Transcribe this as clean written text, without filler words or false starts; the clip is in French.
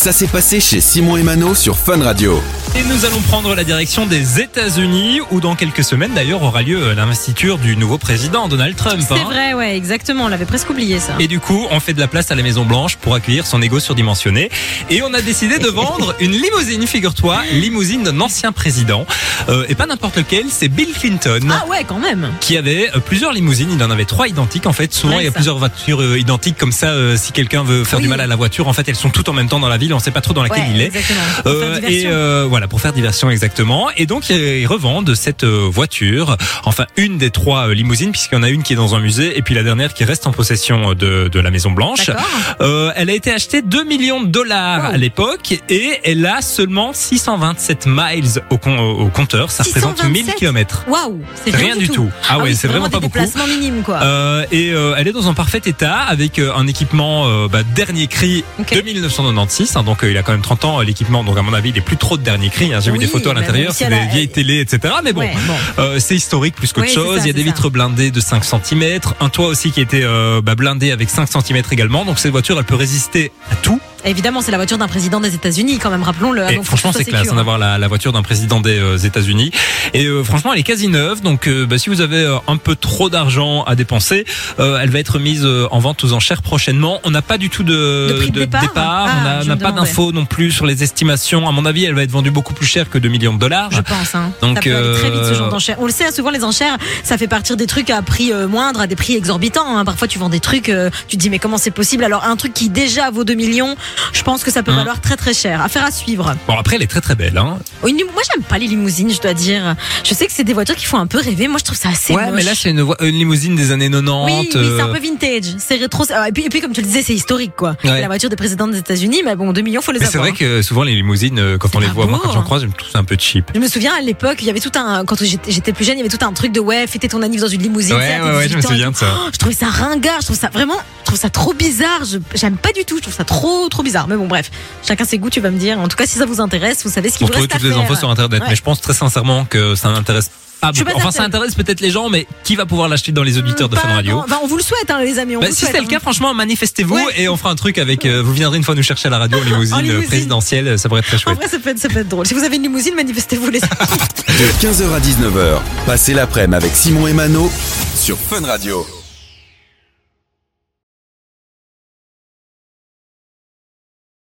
Ça s'est passé chez Simon et Mano sur Fun Radio. Et nous allons prendre la direction des États-Unis, où dans quelques semaines d'ailleurs aura lieu l'investiture du nouveau président Donald Trump. C'est vrai, ouais, exactement. On l'avait presque oublié ça. Et du coup, on fait de la place à la Maison Blanche pour accueillir son ego surdimensionné. Et on a décidé de vendre une limousine, figure-toi, limousine d'un ancien président. Et pas n'importe lequel, c'est Bill Clinton. Ah ouais, quand même. Qui avait plusieurs limousines. Il en avait 3 identiques. En fait, souvent Ouais, il y a ça. plusieurs voitures identiques comme ça. Si quelqu'un veut faire du mal à la voiture, en fait, elles sont toutes en même temps dans la ville. On ne sait pas trop dans laquelle il est. Exactement. Pour faire diversion. Voilà, pour faire diversion exactement. Et donc ils revendent cette voiture, enfin une des 3 limousines, puisqu'il y en a une qui est dans un musée et puis la dernière qui reste en possession de la Maison Blanche. Elle a été achetée $2 millions à l'époque et elle a seulement 627 miles au compteur. Ça représente 1000 km. Waouh, c'est rien du tout. Ah ouais, c'est vraiment pas beaucoup. Déplacement minime quoi. Elle est dans un parfait état avec un équipement dernier cri de 1996. Donc il a quand même 30 ans l'équipement. Donc à mon avis il est plus trop de dernier cri. J'ai vu des photos à l'intérieur, c'est des vieilles télés, etc. Mais bon, c'est historique plus qu'autre chose. Il y a des vitres blindées de 5 cm, un toit aussi qui a été blindé avec 5 cm également. Donc cette voiture elle peut résister à tout. Évidemment, c'est la voiture d'un président des États-Unis, quand même, rappelons-le. Et franchement, c'est classe d'avoir la voiture d'un président des États-Unis. Et franchement, elle est quasi neuve. Donc, si vous avez un peu trop d'argent à dépenser, elle va être mise en vente aux enchères prochainement. On n'a pas du tout de prix de départ. On n'a pas d'infos non plus sur les estimations. À mon avis, elle va être vendue beaucoup plus cher que $2 millions. Je pense. Donc, ça peut aller très vite ce genre d'enchères. On le sait, souvent les enchères, ça fait partir des trucs à prix moindre, à des prix exorbitants. Parfois, tu vends des trucs, tu te dis mais comment c'est possible? Alors, un truc qui déjà vaut $2 millions. Je pense que ça peut valoir très très cher. Affaire à suivre. Bon, après, elle est très très belle. Moi, j'aime pas les limousines, je dois dire. Je sais que c'est des voitures qui font un peu rêver. Moi, je trouve ça assez moche. Mais là, c'est une limousine des années 90. Oui, c'est un peu vintage. C'est rétro. Et puis, comme tu le disais, c'est historique, quoi. Ouais. La voiture des présidents des États-Unis, mais bon, $2 millions, faut les avoir. C'est vrai que souvent, les limousines, quand on les voit, moi, quand j'en croise, je me trouve ça un peu cheap. Je me souviens à l'époque, il y avait quand j'étais plus jeune, il y avait tout un truc de fêter ton anniv dans une limousine. Ouais, je me souviens de ça. Je trouvais ça ringard. Je trouve ça trop bizarre. J'aime pas du tout. Je trouve ça trop bizarre. Mais bon, bref. Chacun ses goûts, tu vas me dire. En tout cas, si ça vous intéresse, vous savez ce qu'il vous reste à faire. Vous trouvez toutes les infos sur Internet. Ouais. Mais je pense très sincèrement que ça n'intéresse pas beaucoup. Enfin, ça intéresse peut-être les gens, mais qui va pouvoir l'acheter dans les auditeurs de Fun Radio? On vous le souhaite, les amis. Si c'est le cas, franchement, manifestez-vous et on fera un truc avec. Vous viendrez une fois nous chercher à la radio en limousine présidentielle. Ça pourrait être très chouette. En vrai, ça peut être drôle. Si vous avez une limousine, manifestez-vous les amis. De 15h à 19h, passez l'après-midi avec Simon et Mano sur Fun Radio.